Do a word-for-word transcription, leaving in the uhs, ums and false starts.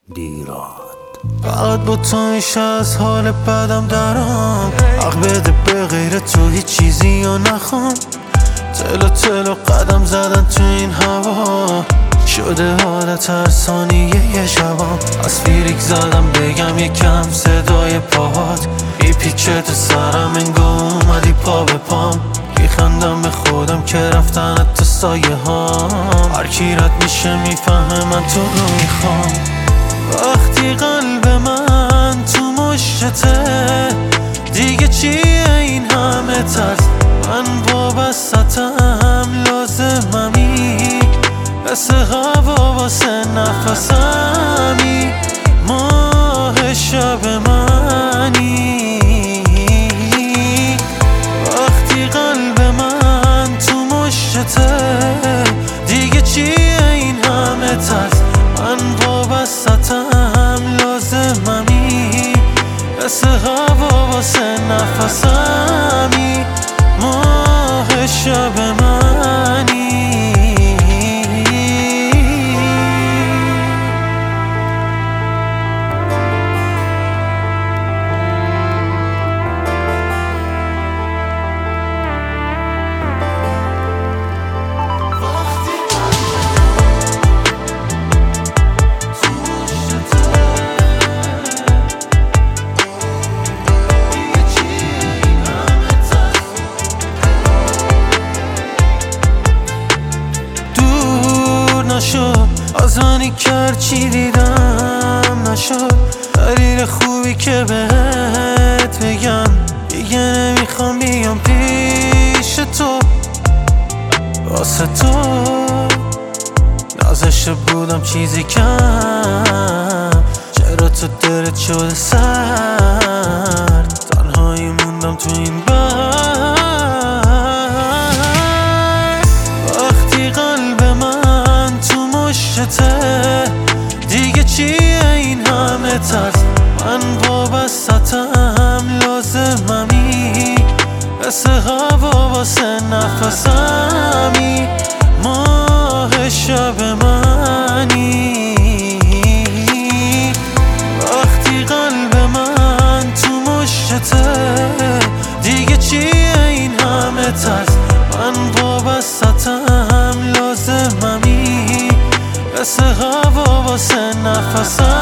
دیراد فقط با تو میشه از حال بدم درام. حق بده به غیر تو هیچ چیزی یا نخوام. تلو تلو قدم زدن تو این هوا شده حالت هر ثانیه یه شبام. از فیریک زدم بگم یکم صدای پاهات میپیچه تو سرم انگار اومدی پا به پام. میخندم به خودم که رفتنت تو سایه هام. هر کی رد میشه میفهمه من تو رو میخوام. وقتی قلب من تو مشته دیگه چیه این همه ترس؟ من وابستم لازممی مثل هوا واسه نفسمی. ماه شب منی وقتی قلب من تو مشته دیگه چیه این همه ترس؟ من وابستم لازممی مثل هوا واسه نفسمی. ماه شب منی نشد از منی کرد چی دیدم نشد. دلیل خوبی که بهت بگم دیگه نمیخوام بیام پیش تو واسه تو. نازشته بودم چیزی کم چرا تو دلت شده سرد؟ تنهایی موندم تو این بر. وقتی قلب من تو مشته دیگه چیه این همه ترس؟ من وابستم لازممی مثل هوا واسه نفسمی. ماه شب منی وقتی قلب من تو مشته دیگه چیه این همه ترس؟ من وابستم لازممی مثل هوا واسه نفسم.